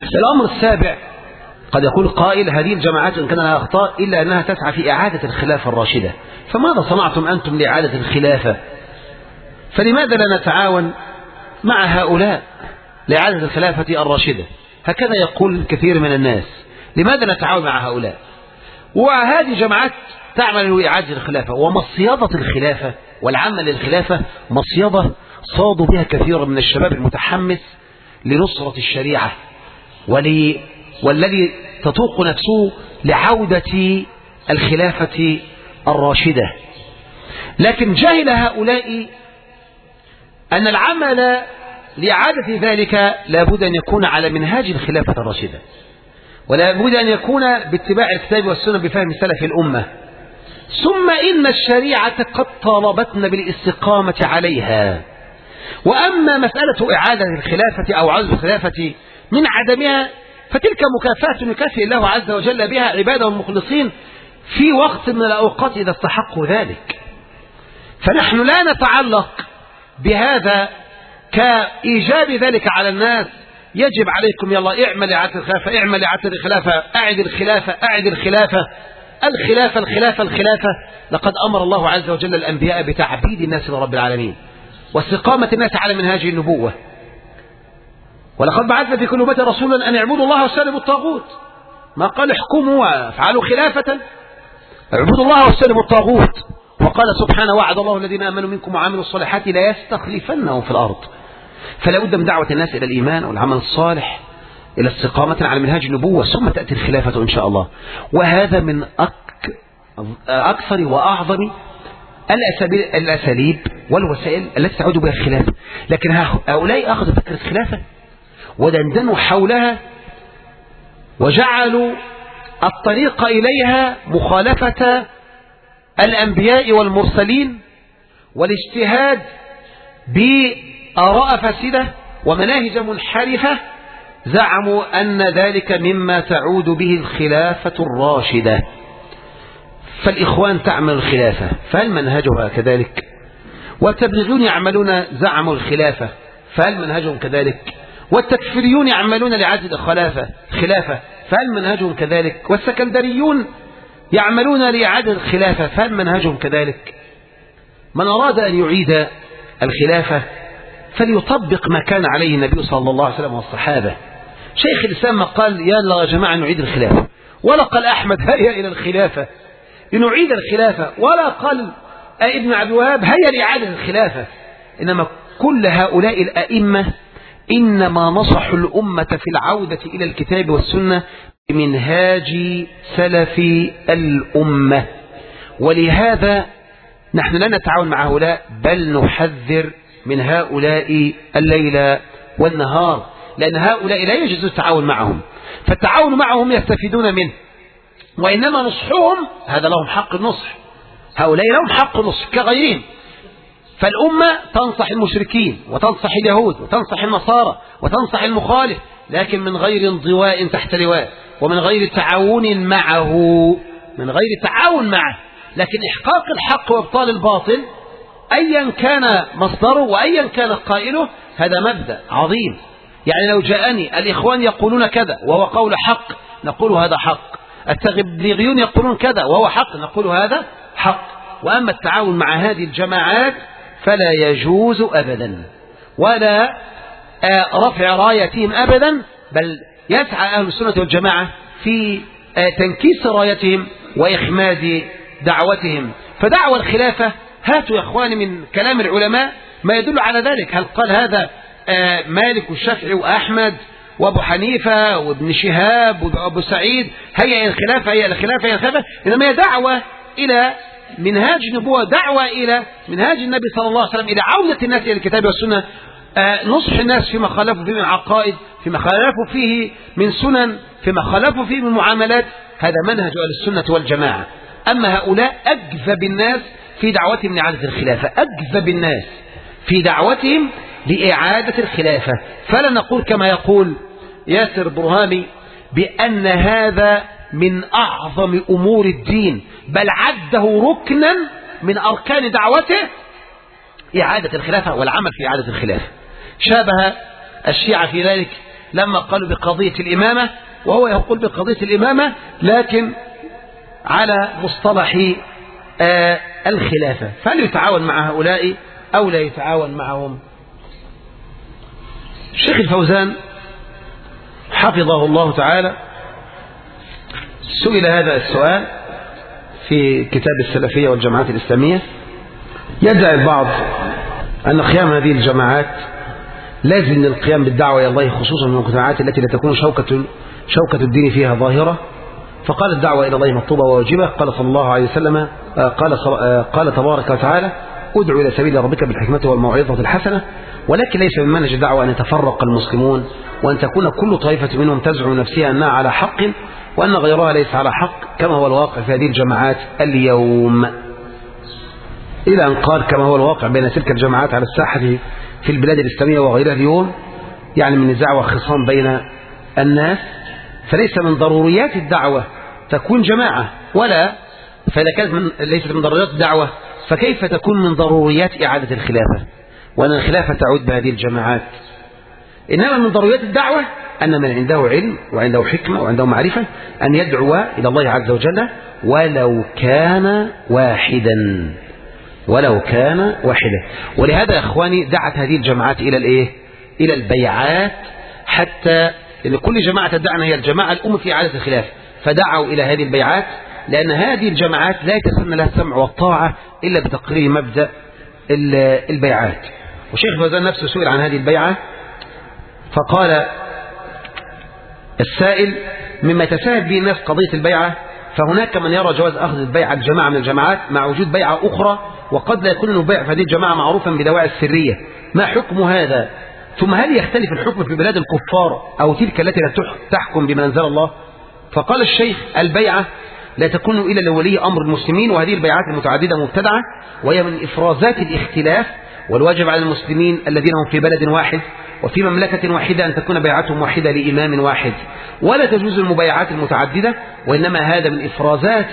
الأمر السابع، قد يقول قائل هذه الجماعات إن كان لها أخطاء إلا أنها تسعى في إعادة الخلافة الراشدة، فماذا صنعتم أنتم لإعادة الخلافة؟ فلماذا لا نتعاون مع هؤلاء لإعادة الخلافة الراشدة؟ هكذا يقول كثير من الناس، لماذا نتعاون مع هؤلاء؟ وهذه جماعات تعمل لإعادة الخلافة ومصيدة الخلافة والعمل للخلافة، مصيدة صادوا بها كثير من الشباب المتحمس لنصرة الشريعة والذي تطوق نفسه لعودة الخلافة الراشدة. لكن جهل هؤلاء أن العمل لإعادة ذلك لابد أن يكون على منهاج الخلافة الراشدة، ولا بد أن يكون باتباع الكتاب والسنة بفهم سلف الأمة. ثم إن الشريعة قد طالبتنا بالاستقامة عليها. وأما مسألة إعادة الخلافة أو عزل الخلافة من عدمها فتلك مكافأة يكافئ الله عز وجل بها عباده المخلصين في وقت من الأوقات إذا استحقوا ذلك. فنحن لا نتعلق بهذا كإيجاب ذلك على الناس، يجب عليكم يلا اعمل إعادة الخلافة، اعمل إعادة الخلافة، أعد الخلافة، أعد الخلافة، الخلافة الخلافة الخلافة. لقد أمر الله عز وجل الأنبياء بتعبيد الناس لرب العالمين واستقامة الناس على منهاج النبوة. ولقد بعثنا في كل أمة رسولا أن يعبدوا الله واجتنبوا الطاغوت، ما قال احكموا وافعلوا خلافة، اعبدوا الله واجتنبوا الطاغوت. وقال سبحانه وعد الله الذين آمنوا منكم وعملوا الصالحات لا يستخلفنهم في الأرض. فلا بد من دعوة الناس إلى الإيمان والعمل الصالح، إلى استقامة على منهاج النبوة، ثم تأتي الخلافة إن شاء الله. وهذا من أكثر وأعظم الأساليب والوسائل التي تعود بها الخلافة. لكن هؤلاء أخذوا فكرة الخلافة ودندنوا حولها وجعلوا الطريق إليها مخالفة الأنبياء والمرسلين والاجتهاد بآراء فاسدة ومناهج منحرفة. زعموا أن ذلك مما تعود به الخلافة الراشدة. فالإخوان تعمل الخلافة، فهل منهجها كذلك؟ والتبليغيون يعملون زعموا الخلافة، فهل منهجهم كذلك؟ والتكفيريون يعملون لعدل الخلافة فهل منهجهم كذلك؟ والسكندريون يعملون لإعادة الخلافة، فهل منهجهم كذلك؟ من أراد أن يعيد الخلافة فليطبق ما كان عليه النبي صلى الله عليه وسلم والصحابة. شيخ الإسلام ما قال يلا يا جماعة نعيد الخلافة، ولا قال أحمد هيا إلى الخلافة لنعيد الخلافة، ولا قال ابن عبد الوهاب هيا لإعادة الخلافة. إنما كل هؤلاء الأئمة إنما نصحوا الأمة في العودة إلى الكتاب والسنة بمنهاج سلف الأمة. ولهذا نحن لا نتعاون مع هؤلاء، بل نحذر من هؤلاء الليل والنهار، لأن هؤلاء لا يجوز التعاون معهم، فالتعاون معهم يستفيدون منه، وإنما نصحهم هذا لهم حق النصح، هؤلاء لهم حق النصح كغيرهم. فالأمة تنصح المشركين وتنصح اليهود وتنصح النصارى وتنصح المخالف، لكن من غير انضواء تحت لواء ومن غير تعاون معه، لكن إحقاق الحق وإبطال الباطل أيا كان مصدره وأيا كان قائله هذا مبدأ عظيم. يعني لو جاءني الإخوان يقولون كذا وهو قول حق نقول هذا حق، التبليغيون يقولون كذا وهو حق نقول هذا حق. وأما التعاون مع هذه الجماعات فلا يجوز أبدا، ولا رفع رايتهم أبدا، بل يسعى أهل السنة والجماعة في تنكيس رايتهم وإخماد دعوتهم. فدعوى الخلافة هاتوا يا أخواني من كلام العلماء ما يدل على ذلك. هل قال هذا مالك والشافعي وأحمد وأبو حنيفة وابن شهاب وأبو سعيد هيا الخلافة هيا الخلافة هيا الخلافة؟ إنما هي دعوة إلى منهاج النبوة، دعوة إلى منهاج النبي صلى الله عليه وسلم، إلى عودة الناس إلى الكتاب والسنة، نصح الناس فيما خالفوا فيه من عقائد، فيما خالفوا فيه من سنن، فيما خالفوا فيه من معاملات. هذا منهج أهل السنة والجماعة. أما هؤلاء أجذب الناس في دعوتهم لإعادة الخلافة، أجذب الناس في دعوتهم لإعادة الخلافة. فلا نقول كما يقول ياسر برهامي بأن هذا من أعظم أمور الدين، بل عده ركنا من أركان دعوته إعادة الخلافة والعمل في إعادة الخلافة. شابه الشيعة في ذلك لما قالوا بقضية الإمامة، وهو يقول بقضية الإمامة لكن على مصطلح الخلافة، فهل يتعاون مع هؤلاء أو لا يتعاون معهم؟ الشيخ الفوزان حفظه الله تعالى سئل هذا السؤال في كتاب السلفية والجماعات الإسلامية. يدعي البعض أن قيام هذه الجماعات لازم للقيام بالدعوة إلى الله، خصوصا في المجتمعات التي لا تكون شوكة الدين فيها ظاهرة. فقال الدعوة إلى الله مطلوبة وواجبة. قال صلى الله عليه وسلم قال تبارك وتعالى ادعو إلى سبيل ربك بالحكمة والموعظة الحسنة، ولكن ليس من منهج الدعوة أن يتفرق المسلمون وأن تكون كل طائفة منهم تزعم نفسها أنها على حق وأن غيرها ليس على حق، كما هو الواقع في هذه الجماعات اليوم، إلى أن قال كما هو الواقع بين تلك الجماعات على الساحة في البلاد الإسلامية وغيرها اليوم، يعني من نزاع وخصام بين الناس. فليس من ضروريات الدعوة تكون جماعة، ولا فإذا كانت ليست من ضروريات الدعوة فكيف تكون من ضروريات إعادة الخلافة، وأن الخلافة تعود بهذه الجماعات؟ إنما من ضروريات الدعوة أن من عنده علم وعنده حكمة وعنده معرفة أن يدعو إلى الله عز وجل ولو كان واحدا، ولو كان واحدا. ولهذا يا إخواني دعت هذه الجماعات إلى الإيه؟ إلى البيعات، حتى لأن كل جماعة تدعنا هي الجماعة الأم في إعادة الخلافة، فدعوا إلى هذه البيعات، لأن هذه الجماعات لا يتسنى لها السمع والطاعة إلا بتقرير مبدأ البيعات. وشيخ فوزان نفسه سئل عن هذه البيعة فقال السائل مما يتساهل به الناس قضية البيعة، فهناك من يرى جواز أخذ البيعة الجماعة من الجماعات مع وجود بيعة أخرى، وقد لا يكون البيع في هذه الجماعة معروفا بدواعي السرية، ما حكم هذا؟ ثم هل يختلف الحكم في بلاد الكفار أو تلك التي لا تحكم بما أنزل الله؟ فقال الشيخ البيعة لا تكون إلا لولي أمر المسلمين، وهذه البيعات المتعددة مبتدعة، وهي من إفرازات الاختلاف، والواجب على المسلمين الذين هم في بلد واحد وفي مملكة واحدة أن تكون بيعتهم واحدة لإمام واحد، ولا تجوز المبايعات المتعددة، وإنما هذا من إفرازات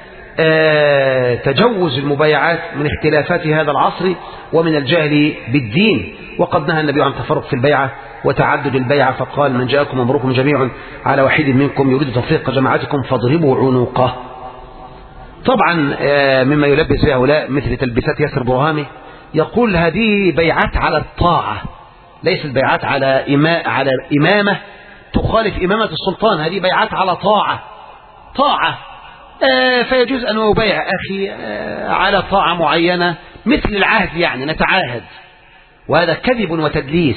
تجوز المبايعات من اختلافات هذا العصر ومن الجهل بالدين. وقد نهى النبي عن تفرق في البيعة وتعدد البيعة، فقال من جاءكم أمركم جميع على واحد منكم يريد تفريق جماعتكم فاضربوا عنقه. طبعا مما يلبس به هؤلاء مثل تلبسات ياسر برهامي، يقول هذه بيعات على الطاعة، ليست بيعات على إمامة تخالف إمامة السلطان، هذه بيعات على طاعة فيجوز أن يبايع أخي على طاعة معينة مثل العهد، يعني نتعاهد، وهذا كذب وتدليس،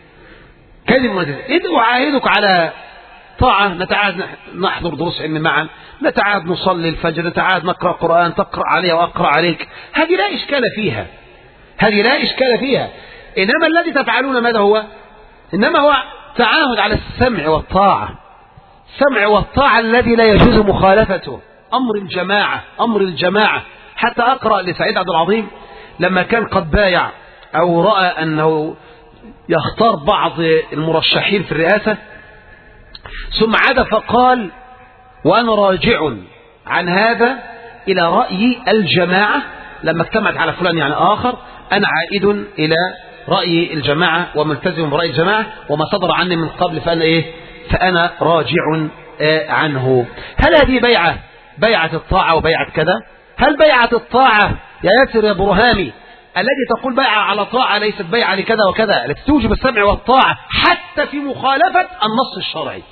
إذ أعاهدك على طاعة، نتعاهد نحضر دروس علم معا، نتعاهد نصلي الفجر، نتعاهد نقرأ قرآن، تقرأ علي وأقرأ عليك، هذه لا إشكال فيها، إنما الذي تفعلون ماذا هو؟ إنما هو تعاهد على السمع والطاعة الذي لا يجوز مخالفته، أمر الجماعة. حتى أقرأ لسعيد عبد العظيم لما كان قد بايع أو رأى أنه يختار بعض المرشحين في الرئاسة، ثم عاد فقال وأنا راجع عن هذا إلى رأي الجماعة، لما اجتمعت على فلان يعني آخر، أنا عائد إلى رأي الجماعة وملتزم برأي الجماعة، وما صدر عني من قبل فأنا راجع عنه. هل هذه بيعة الطاعة وبيعة كذا؟ هل بيعة الطاعة يا ياسر يا برهامي الذي تقول بيعة على طاعة ليست بيعة لكذا وكذا، التي توجب السمع والطاعة حتى في مخالفة النص الشرعي؟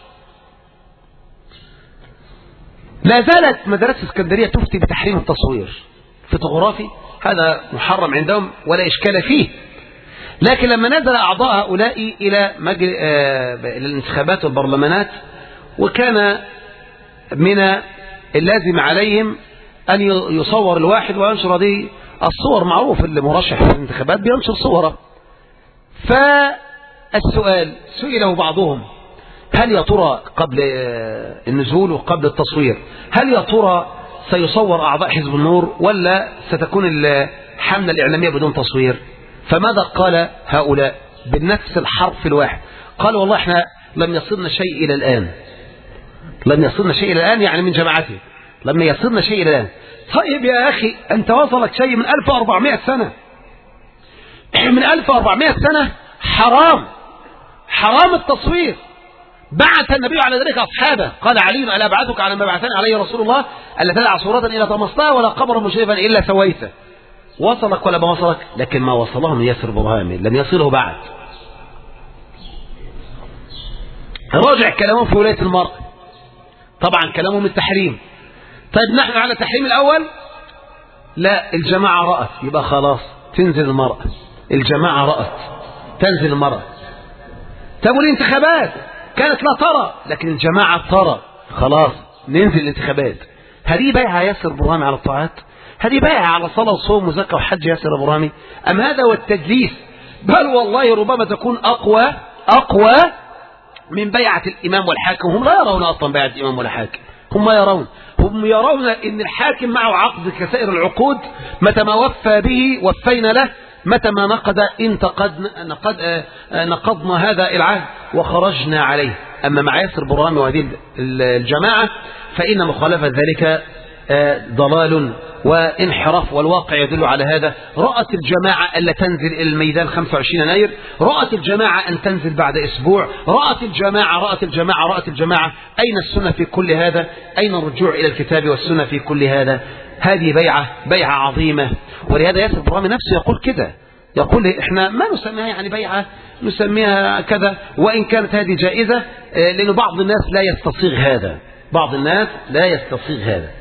لا زالت مدرسة اسكندرية تفتي بتحريم التصوير فوتوغرافي، هذا محرم عندهم ولا إشكال فيه. لكن لما نزل أعضاء هؤلاء إلى الانتخابات والبرلمانات، وكان من اللازم عليهم أن يصور الواحد وينشر هذه الصور، معروف اللي مرشح في الانتخابات بينشر صوره. فالسؤال سئله بعضهم هل يا ترى قبل النزول وقبل التصوير هل يا ترى سيصور أعضاء حزب النور ولا ستكون الحملة الإعلامية بدون تصوير؟ فماذا قال هؤلاء بنفس الحرف الواحد؟ قال والله احنا لم يصلنا شيء إلى الآن، يعني من جماعته لم يصلنا شيء إلى الآن. طيب يا أخي أنت وصلك شيء من 1400 سنة، من 1400 سنة حرام التصوير، بعث النبي على ذلك أصحابه. قال علي: ألا أبعثك على ما بعثني عليه رسول الله ألا تدع صورة إلا طمستها ولا قبرا مشرفا إلا سويته. وصلك ولا ما وصلك؟ لكن ما وصله من ياسر برهامي لم يصله بعد. راجع كلامهم في ولاية المرأة، طبعا كلامهم التحريم. طيب نحن على تحريم الأول؟ لا، الجماعة رأت، يبقى خلاص تنزل المرأة. الجماعة رأت تنزل المرأة. طب والانتخابات كانت لا ترى، لكن الجماعة ترى، خلاص ننزل الانتخابات. هذه بيعة ياسر برهامي على الطاعات؟ هذه بيعة على صلاة وصوم وزكاة وحج ياسر برهامي؟ أم هذا هو التدليس؟ بل والله ربما تكون أقوى من بيعة الإمام والحاكم. هم لا يرون أصلا بيعة الإمام ولا حاكم، هم يرون أن الحاكم معه عقد كسائر العقود، متى ما وفى به وفينا له، متى ما نقضنا هذا العهد وخرجنا عليه. أما مع ياسر برهامي وهذه الجماعة فإن مخالفة ذلك ضلال وانحراف، والواقع يدل على هذا. رأت الجماعة ألا تنزل إلى الميدان 25 يناير، رأت الجماعة أن تنزل بعد أسبوع، رأت الجماعة. أين السنة في كل هذا؟ أين الرجوع إلى الكتاب والسنة في كل هذا؟ هذه بيعة عظيمة. ولهذا ياسر برهامي نفسه يقول كده، يقول إحنا ما نسميها يعني بيعة، نسميها كذا، وإن كانت هذه جائزة، لأن بعض الناس لا يستصيغ هذا.